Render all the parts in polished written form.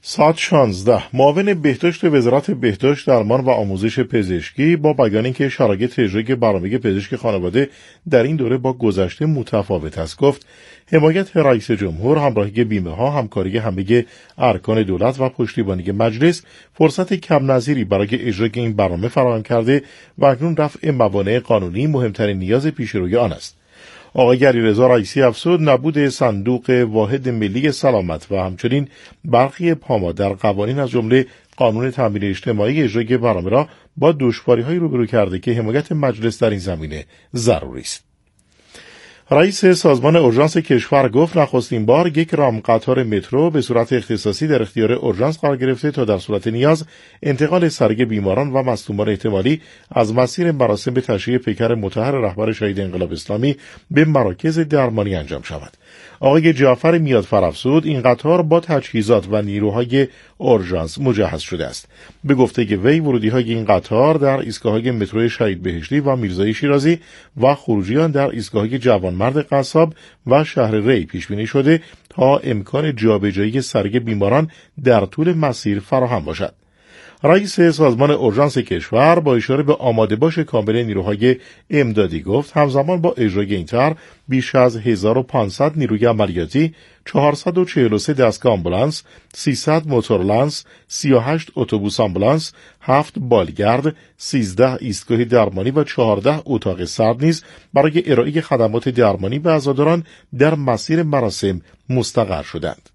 ساعت 16 معاون بهداشت وزارت بهداشت، درمان و آموزش پزشکی با بیان اینکه شرایط اجرای برنامه پزشکی خانواده در این دوره با گذشته متفاوت است، گفت حمایت رئیس جمهور، همراهی بیمه ها، همکاری همه ارکان دولت و پشتیبانی مجلس فرصت کم نظیری برای اجرای این برنامه فراهم کرده و اکنون رفع موانع قانونی مهمترین نیاز پیشروی آن است. آقای علیرضا رئیسی افزود نبود صندوق واحد ملی سلامت و همچنین برخی پامادر قوانین از جمله قانون تامین اجتماعی اجرای برنامه را با دشواری‌هایی روبرو کرده که حمایت مجلس در این زمینه ضروری است. رئیس سازمان اورژانس کشور گفت نخستین بار یک رام قطار مترو به صورت اختصاصی در اختیار اورژانس قرار گرفته تا در صورت نیاز انتقال سریع بیماران و مصدومان احتمالی از مسیر مراسم تشییع پیکر مطهر رهبر شهید انقلاب اسلامی به مراکز درمانی انجام شود. آقای جعفر میادفر افزود این قطار با تجهیزات و نیروهای اورژانس مجهز شده است. به گفته وی ورودی‌های این قطار در ایستگاه‌های مترو شهید بهشتی و میرزایی شیرازی و خروجی آن در ایستگاه‌های جوانمرد قصاب و شهر ری پیش بینی شده تا امکان جابجایی سریع بیماران در طول مسیر فراهم باشد. رئیس سازمان اورژانس کشور با اشاره به آماده باش کامل نیروهای امدادی گفت همزمان با اجرای این طرح بیش از 1500 نیروی عملیاتی، 443 دستگاه آمبولانس، 300 موتورلنس، 38 اتوبوس آمبولانس، 7 بالگرد، 13 ایستگاه درمانی و 14 اتاق سرد نیز برای ارائه خدمات درمانی به عزاداران در مسیر مراسم مستقر شدند.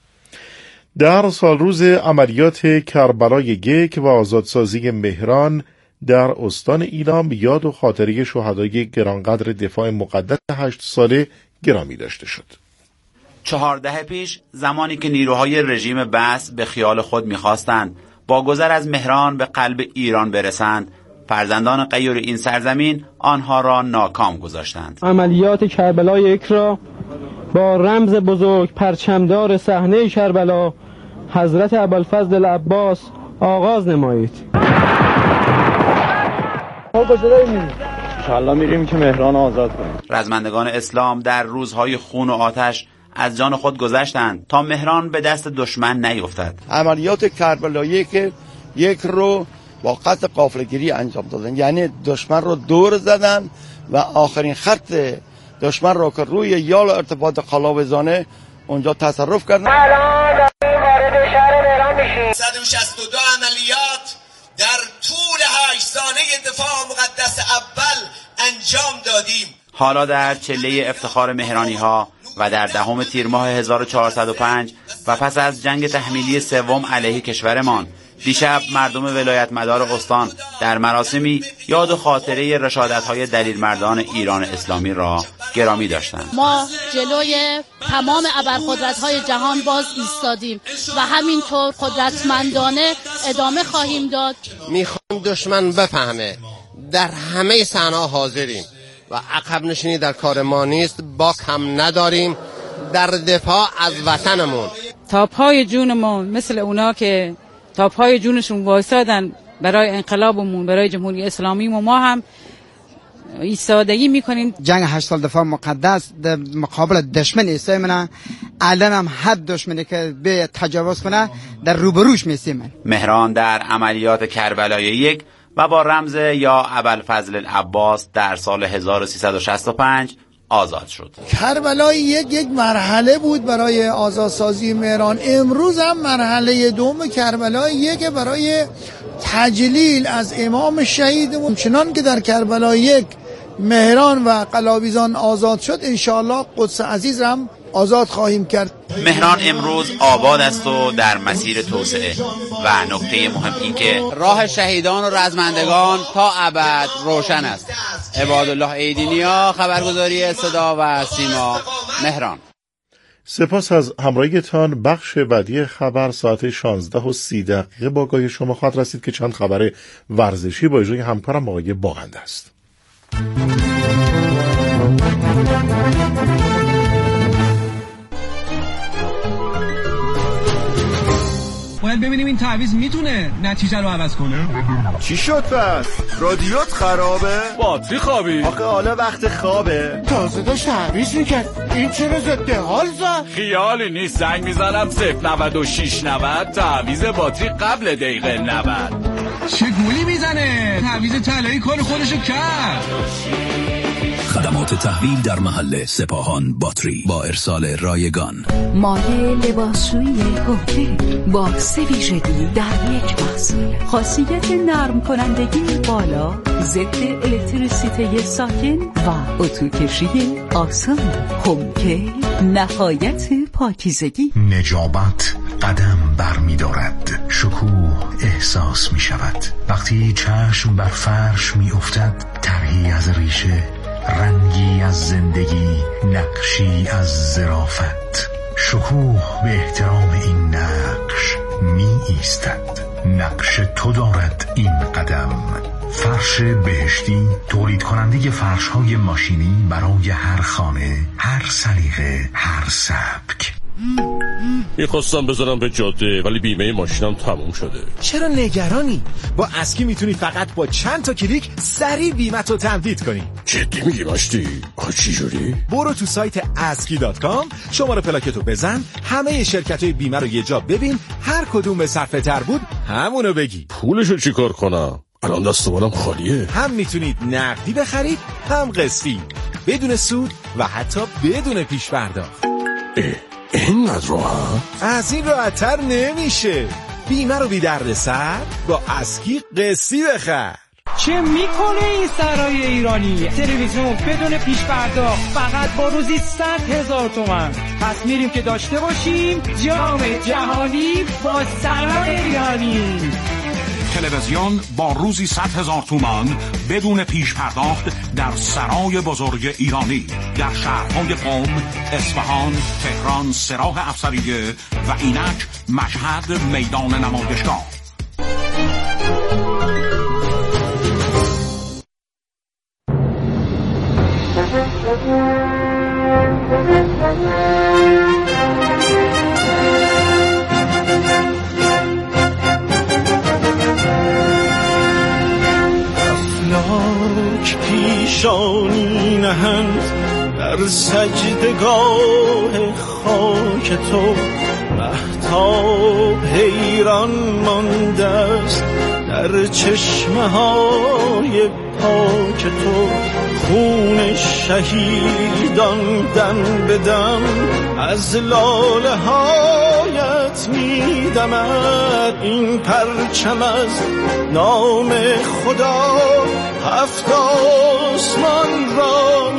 در سالروز عملیات کربلای 1 و آزادسازی مهران در استان ایلام یاد و خاطره شهدای گرانقدر دفاع مقدس 8 ساله گرامی داشته شد. 4 دهه پیش زمانی که نیروهای رژیم بعث به خیال خود می‌خواستند با گذر از مهران به قلب ایران برسند، فرزندان غیور این سرزمین آنها را ناکام گذاشتند. عملیات کربلای 1 را با رمز بزرگ پرچمدار صحنه کربلا حضرت ابوالفضل العباس آغاز نمایید. انشاءالله میریم که مهران آزاد کنیم. رزمندگان اسلام در روزهای خون و آتش از جان خود گذشتند تا مهران به دست دشمن نیفتد. عملیات کربلایی که 1 رو با قطع قافله‌گیری انجام دادن، یعنی دشمن رو دور زدن و آخرین خط دشمن رو که روی یال ارتباط قلاوزانه اونجا تصرف کردن. الان وارد شهر مهران میشیم. 162 عملیات در طول 8 ساله دفاع مقدس اول انجام دادیم. حالا در چله افتخار مهرانی ها و در 10 تیر ماه 1405 و پس از جنگ تحمیلی 3 علیه کشورمان، دیشب مردم ولایت مدار استان در مراسمی یاد و خاطره رشادت‌های دلیرمردان ایران اسلامی را گرامی داشتند. ما جلوی تمام ابرقدرت‌های جهان باز ایستادیم و همینطور قدرتمندانه ادامه خواهیم داد. میخوام دشمن بفهمه در همه صحنه‌ها حاضریم و عقب نشینی در کار ما نیست، باک هم نداریم در دفاع از وطنمون. تا پای جونمون مثل اونا که تا پای جونشون وایسادن برای انقلابمون، برای جمهوری اسلامی، و ما هم ایستادگی میکنیم. جنگ 8 سال دفاع مقدس در مقابل دشمن ایستاییم. الان هم حد دشمنی که به تجاوز کنه در روبروش میستیم. مهران در عملیات کربلای 1 و با رمز یا ابوالفضل العباس در سال 1365 آزاد شد. کربلای 1 مرحله بود برای آزادسازی مهران. امروز هم مرحله دوم کربلای 1 برای تجلیل از امام شهیدمون. چنان که در کربلای 1 مهران و قلاویزان آزاد شد، انشاءالله قدس عزیز هم آزاد خواهیم کرد. مهران امروز آباد است و در مسیر توسعه و نکته مهم این که راه شهیدان و رزمندگان تا ابد روشن است. عبادالله ایدینیا، خبرگزاری صدا و سیما، مهران. سپاس از همراهیتان. بخش بعدی خبر ساعت 16:30 با آگاهی شما خواهد رسید که چند خبر ورزشی با اجرای همکارم آقای باغنده است. باید ببینیم این تعویض میتونه نتیجه رو عوض کنه. چی شد پس؟ رادیوت خرابه؟ باتری خوابی؟ آخه حالا وقت خوابه. تازه داشت تعویض میکرد، این چرا ضد حال زد؟ خیالی نیست، زنگ میزنم 09690 تعویض باتری قبل دقیقه 90. چه گولی میزنه؟ تعویض طلایی کار خودشو کرد. خدمات تحویل در محل سپاهان باتری با ارسال رایگان. مایع لباسشویی هوکی با 3 ویژگی در یک محصول. خاصیت نرم کنندگی بالا، ضد الکتریسیته ساکن و اتوکشی آسان. هوکی نهایت پاکیزگی. نجابت قدم برمی‌دارد، شکوه احساس می‌شود وقتی چشم بر فرش می‌افتد. طرحی از ریشه، رنگی از زندگی، نقشی از ظرافت. شکوه به احترام این نقش می ایستد. نقش تو دارد این قدم. فرش بهشتی، تولید کننده فرش های ماشینی برای هر خانه، هر سلیقه، هر سبک. میخواستم بذارم به جاده ولی بیمه ماشینم تموم شده. چرا نگرانی؟ با اسکی میتونی فقط با چند تا کلیک سریع بیمت رو تمدید کنی. جدی میگی مشتی؟ آخه چی جوری؟ برو تو سایت aski.com، شماره پلاکتو بزن، همه شرکت‌های بیمه رو یه جا ببین، هر کدوم به صرفه تر بود همونو بگی. پولشو چیکار کنم؟ الان دستمالم خالیه. هم میتونید نقدی بخرید، هم قسطی، بدون سود و حتی بدون پیش پرداخت. اینقدر راحت؟ از این راحت‌تر نمیشه. بیمه رو بی درد سر با اسکی قسطی بخر. چه میکنه این سرای ایرانی؟ تلویزیون بدون پیش پرداخت فقط با روزی 100,000 تومان. پس میریم که داشته باشیم جام جهانی با سرای ایرانی. تلویزیون با روزی 100,000 تومان بدون پیش پرداخت در سرای بزرگ ایرانی در شهرهای قم، اصفهان، تهران، سراح افسریه و اینک مشهد میدان نمایشگاه. افلاک پیشانی نهند در سجدگاه خاک تو. مهتاب حیران مانده است در چشمه های پاک تو. خون شهیدان دم به دم از لاله هایت میدمد. این پرچم از نام خدا 7 آسمان را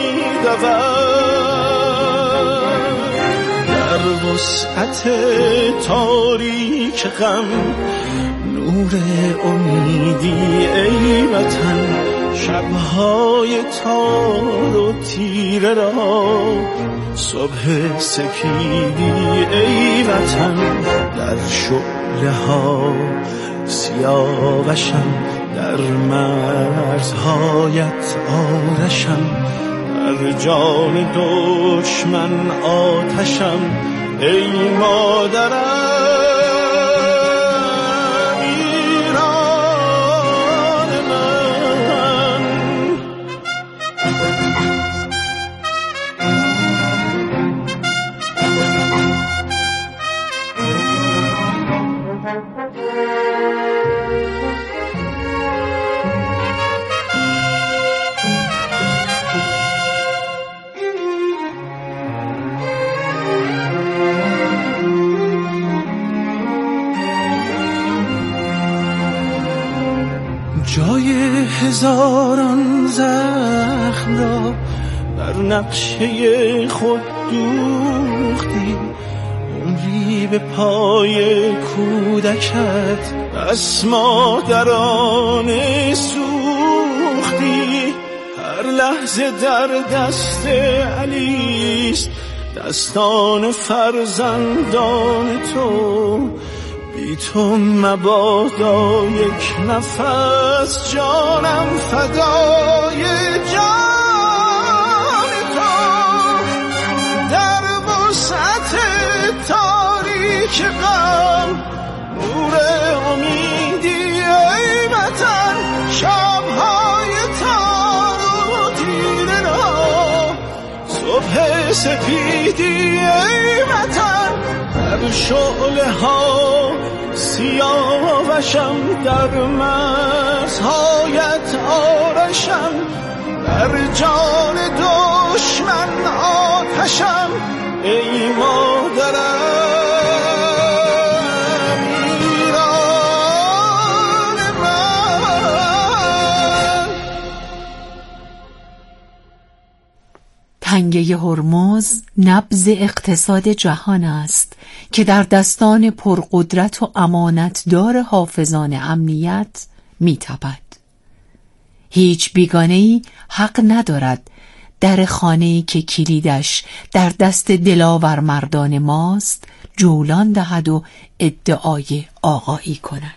میدود. در وسعت تاریک غم نور امیدی ای وطن. شبهای تار و تیره را صبح سپیدی ای وطن. در شعله ها سیاوشم، در مرزهایت آرشم. در جان دشمن آتشم ای مادرم. جای هزاران زخم را بر نقشه خود دوختی. عمری به پای کودکت بس مادرانه سوختی. هر لحظه در دست علیست دستان فرزندان تو. بی تو مبادا یک نفس جانم فدای جان تو. در وسعت تاریک غم نور امیدی ای وطن، شب‌های تار و تیره را صبح سپیدی ای وطن، در شعله ها سیاوشم، در مرزهایت آرشم، در جان دشمن آتشم ای مادرم ایران من. تنگه هرمز نبض اقتصاد جهان است که در دستان پرقدرت و امانتدار حافظان امنیت می‌تپد. هیچ بیگانه‌ای حق ندارد در خانه‌ای که کلیدش در دست دلاور مردان ماست جولان دهد و ادعای آقایی کند.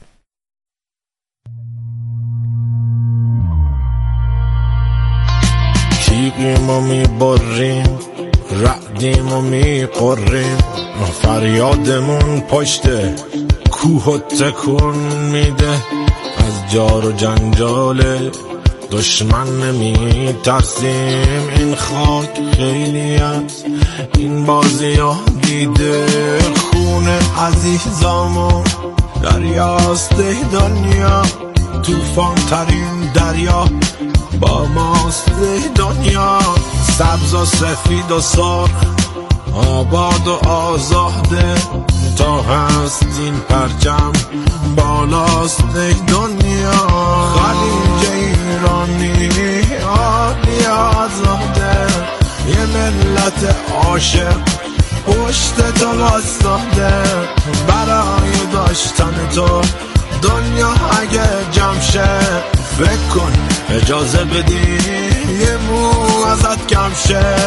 تیغیم و میبریم، رعدیم و میقریم، فریادمون پشت کوه و تکون میده. از جار و جنجال دشمن نمی ترسیم، این خاک خیلی است این بازی ها دیده. خون عزیزامون دریاست دنیا، توفان ترین دریا با ماست دنیا. سبز و سفید و سرخ، آباد و آزاده، تا هست این پرچم بالاست دنیا. خلیج ایرانی عالی آزاده، یه ملت عاشق پشت تو واسطاده. برای داشتن تو دنیا اگه جمع شه، فکر کن اجازه بدی یه مو ازت کم شه.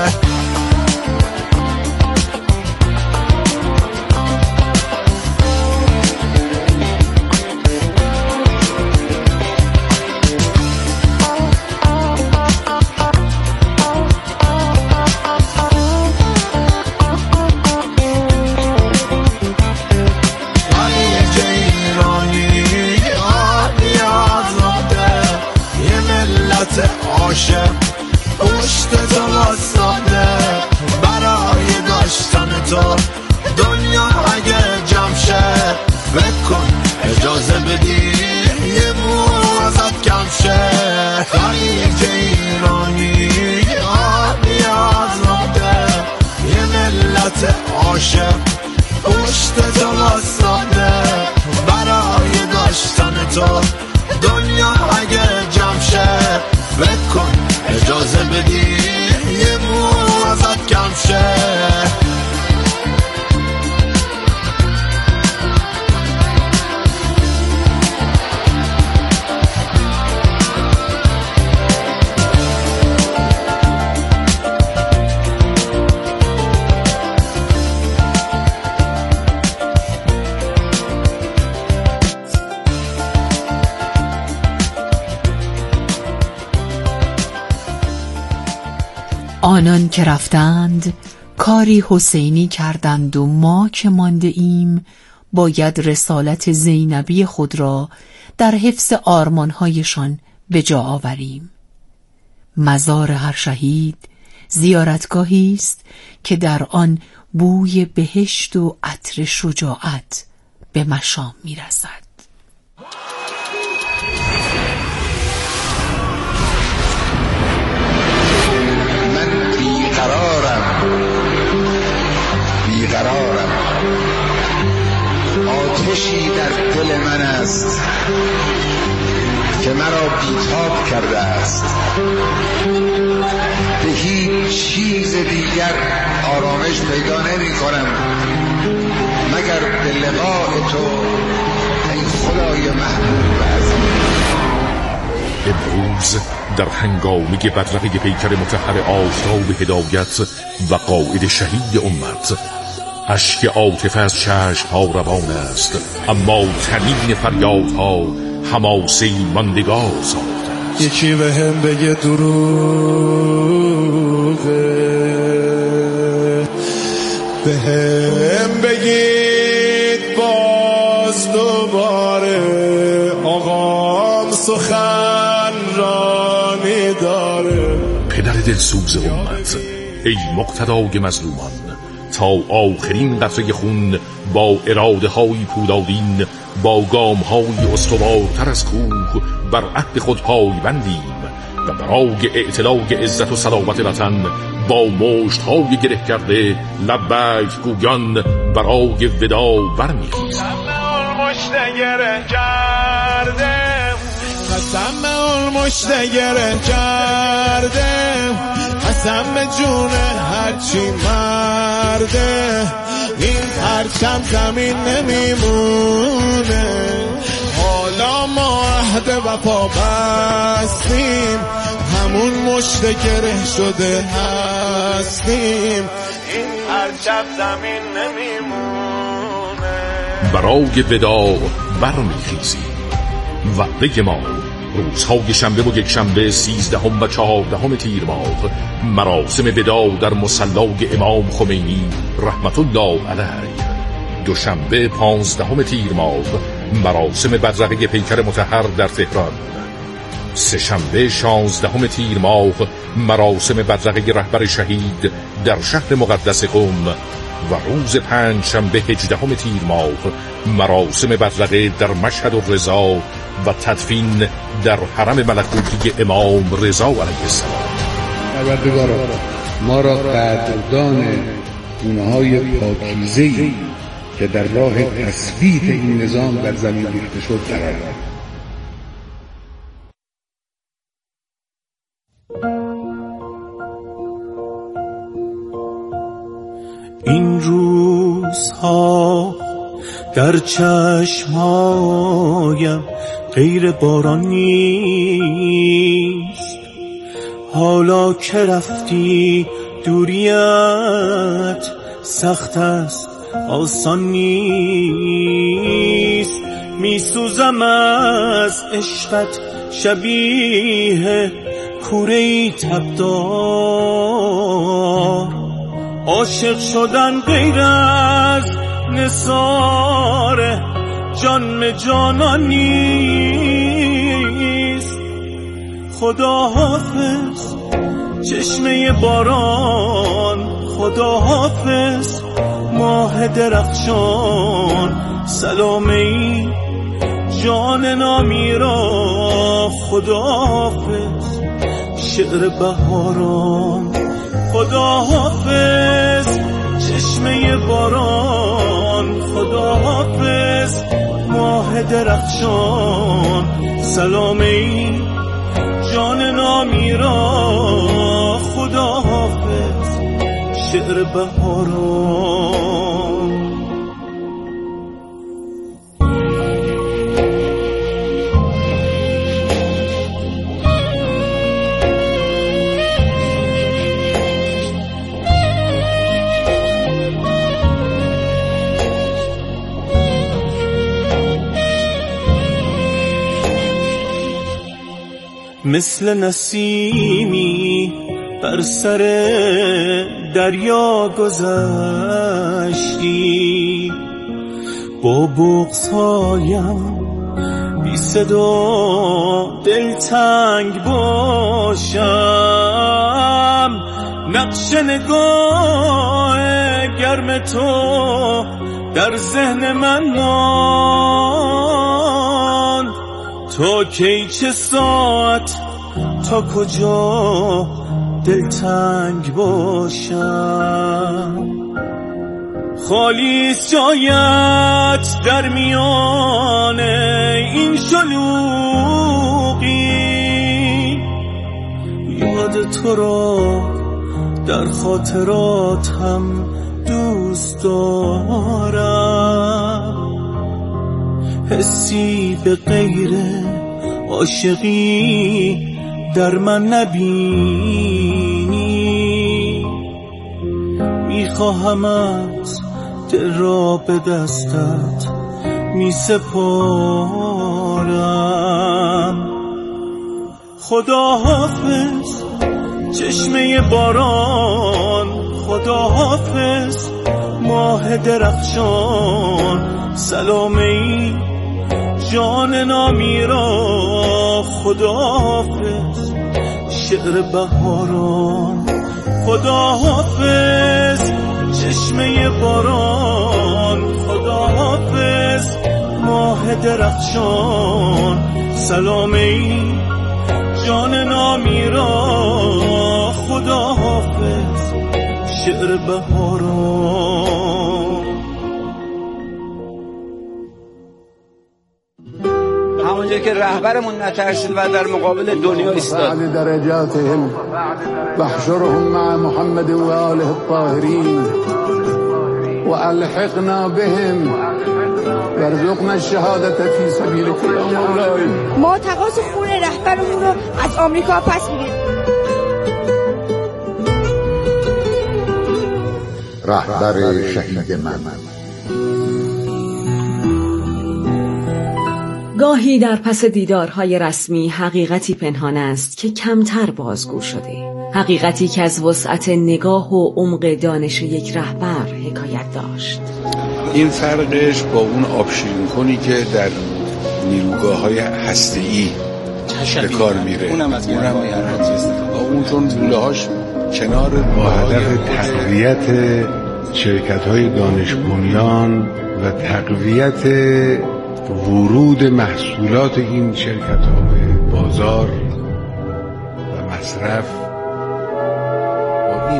عاشق پشت تو واسطاده، برای داشتن تو دنیا اگه جمع شه، فکر کن اجازه بدی یه مو ازت کم شه. خلیج ایرانی عالی آزاده، یه ملت عاشق پشت تو واسطاده، برای داشتن تو دنیا اگه جمع شه، فکر کن اجازه بدی یه مو ازت کم شه. آنان که رفتند کاری حسینی کردند و ما که مانده ایم باید رسالت زینبی خود را در حفظ آرمانهایشان به جا آوریم. مزار هر شهید زیارتگاهی است که در آن بوی بهشت و عطر شجاعت به مشام میرسد. بیقرارم، آتشی در دل من است که مرا بیتاب کرده است. به هیچ چیز دیگر آرامش پیدا نمی کنم مگر به لقاء تو ای خدای محبوب عزیز. امروز در هنگامی بدرقه پیکر مطهر آفتاب هدایت و قائد شهید امت، اشک عاطفه از چشم‌ها روان است، اما تنین فریادها حماسه‌ای ماندگار ساخته است. یکی به هم بگه دروغه، به هم بگید با دلسوز امت، ای مقتدای مظلومان، تا آخرین قطره خون با اراده های پولادین، با گام های استوارتر از کوه بر عهد خود پای بندیم و برای اعتلاع عزت و صلابت وطن با مشت های گره کرده لبیک گویان برای ودا برمیخیزیم. قسم اون مشت گره کردم، قسم به جون هرچی مرده، این پرچم زمین نمیمونه. حالا ما عهد وفا بستیم، همون مشت گره شده هستیم، این پرچم زمین نمیمونه. برای ودا برمیخیزیم. وعده ما روزهای شنبه و یک شنبه 13 و 14 تیر ماه، مراسم ودا در مصلی امام خمینی رحمت الله علیه. دوشنبه 15 تیر ماه، مراسم بدرقه پیکر مطهر در تهران. سه شنبه 16 تیر ماه، مراسم بدرقه رهبر شهید در شهر مقدس قم و روز پنج شنبه 18 تیر ماه، مراسم بدرقه در مشهد الرضا و تدفین در حرم ملکوتی امام رضا علیه السلام. پروردگارا ما را قدردان گونه‌های پاکیزه‌ای که در راه تثبیت این نظام در زمین ریخته شد قرار داد. این روزها در چشمهایم غیر باران نیست، حالا که رفتی دوریت سخت است آسان نیست. میسوزم از عشقت شبیه کوره تبدار، عاشق شدن غیر از نثار جان جانان نیست. خدا حافظ چشمه باران، خدا حافظ ماه درخشان، سلامه جان نامی را خدا حافظ شعر بهاران. خدا حافظ چشمه باران، خدا حافظ ماه درخشان، سلامه جان نامی را خدا حافظ شعر بهاران. مثل نسیمی بر سر دریا گذشتی، با بغض‌هایم بی صدا دلتنگ باشم. نقش نگاه گرم تو در ذهن من ماند، تا کی چه ساعت تا کجا دلتنگ باشم. خالیست جایت در میان این شلوغی، یاد تو را در خاطراتم دوست دارم. حسی به غیر عاشقی در من نبینی، میخواهمت دل را به دستت میسپارم. خدا حافظ چشمه باران، خدا حافظ ماه درخشان، سلامه جان نامی را خدا حافظ شعر بهاران. خداحافظ چشمه باران، خداحافظ ماه درخشان. سلام ای جان نامیرا، خداحافظ شعر بهاران. همونجا که رهبرمون نترسید و در مقابل دنیا ایستاد. بعد درجاتهم واحشرهم مع محمد و آله الطاهرین و الحقنا بهم وارزقنا الشهادة فی سبیلک یا مولاي. ما تقاضا خون رهبرمون رو از آمریکا پس میگیریم. رهبر شهید من. گاهی در پس دیدارهای رسمی حقیقتی پنهان است که کمتر بازگو شده، حقیقتی که از وسعت نگاه و عمق دانش یک رهبر حکایت داشت. این فرقش با اون آبشیرین کنی که در نیروگاه‌های هسته‌ای به کار میره، اونم از اون چون لوله‌هاش کنار با هدف تقویت شرکت‌های دانش بنیان و تقویت ورود محصولات این شرکت‌ها به بازار و مصرف. با این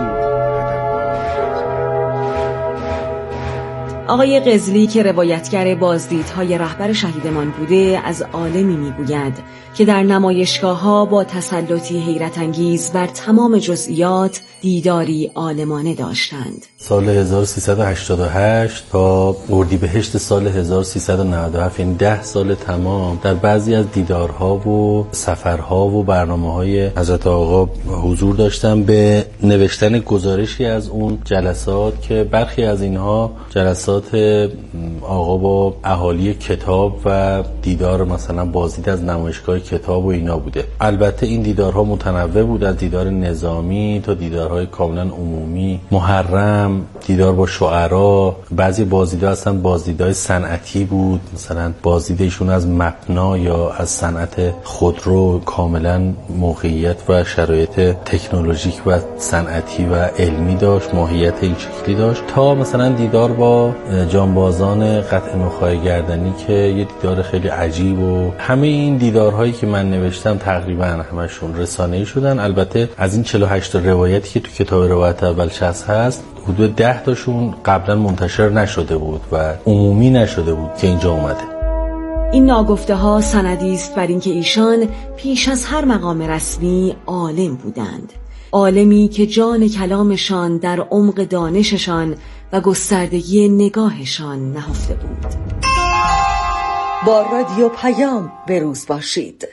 آقای قزلی که روایتگر بازدیدهای رهبر شهیدمان بوده، از عالمی میگوید که در نمایشگاه‌ها با تسلطی حیرت انگیز بر تمام جزئیات دیداری عالمانه داشتند. سال 1388 تا اردیبهشت سال 1397، یعنی 10 سال تمام، در بعضی از دیدارها و سفرها و برنامه‌های حضرت آقا حضور داشتم به نوشتن گزارشی از اون جلسات که برخی از اینها جلسات آقا با اهالی کتاب و دیدار مثلا بازدید از نمایشگاه کتاب و اینا بوده. البته این دیدارها متنوع بود، از دیدار نظامی تا دیدارهای کاملا عمومی، محرم، دیدار با شعرا. بعضی بازدیدها هستن بازدیدهای صنعتی بود، مثلا بازدید ایشون از مبنا یا از صنعت خودرو کاملا موقعیت و شرایط تکنولوژیک و صنعتی و علمی داشت، ماهیت این شکلی داشت، تا مثلا دیدار با جانبازان قطع نخاع گردنی که یه دیدار خیلی عجیب. و همه این دیدارهایی که من نوشتم تقریبا همشون رسانه‌ای شدن. البته از این 48 تا روایتی که تو کتاب روایت اول 60 هست، حدود 10 تاشون قبلا منتشر نشده بود و عمومی نشده بود که اینجا اومده. این ناگفته ها سندی است بر اینکه ایشان پیش از هر مقام رسمی عالم بودند، عالمی که جان کلامشان در عمق دانششان و گستردگی نگاهشان نهفته بود. با رادیو پیام به روز باشید.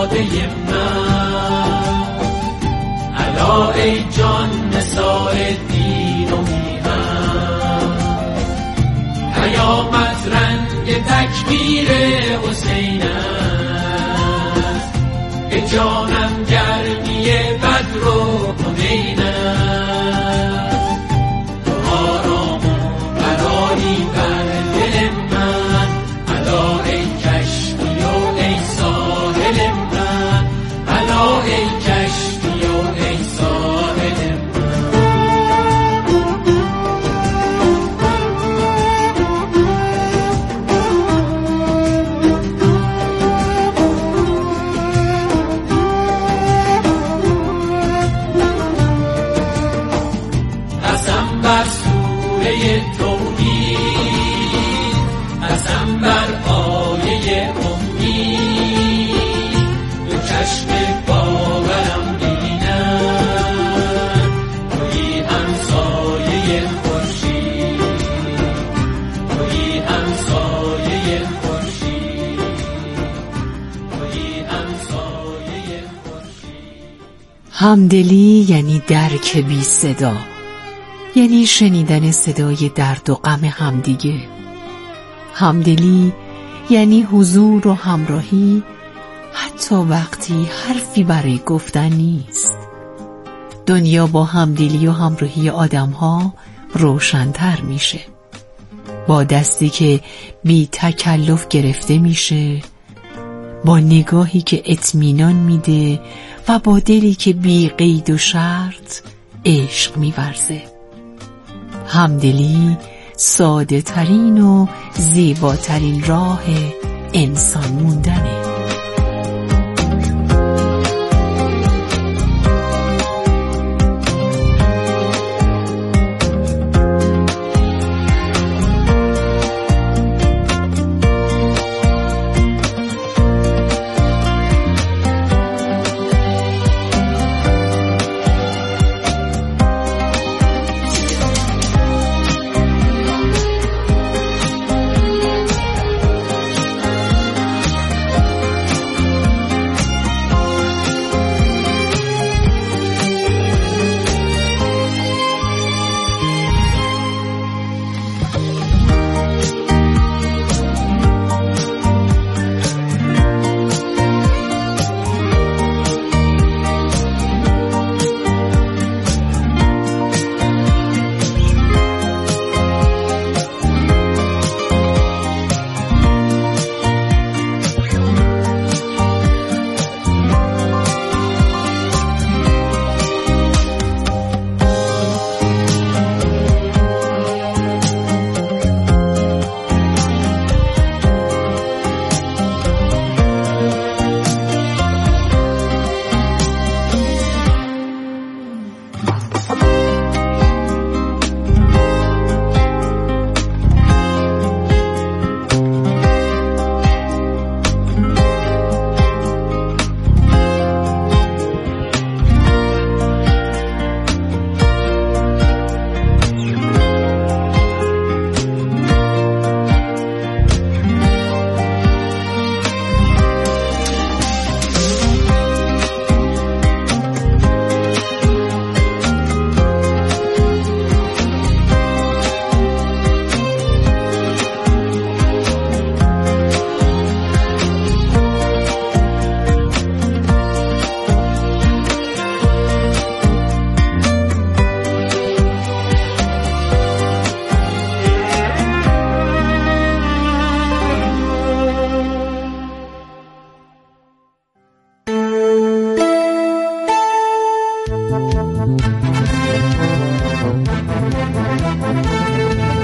داده من، الا ای جان نساء دین و میهن، قیامت رنگ تکبیر حسین است، به جانم گرمی بدر و حنین است، تو آرام و قراری بر دل من، الا ای کشتی و ای ساحل من، الا ای کشتی و ای ساحل من. قسم بر سوره توحید، قسم بر آیه امید، به چشم باورم بینم تویی همسایه خورشید، تویی همسایه خورشید، تویی همسایه خورشید. همدلی یعنی درک بی صدا، یعنی شنیدن صدای درد و غم همدیگه. همدلی یعنی حضور و همراهی حتی وقتی حرفی برای گفتن نیست. دنیا با همدلی و همراهی آدم‌ها روشن‌تر میشه، با دستی که بی تکلف گرفته میشه، با نگاهی که اطمینان میده و با دلی که بی قید و شرط عشق میورزه. همدلی ساده ترین و زیباترین راه انسان موندنه.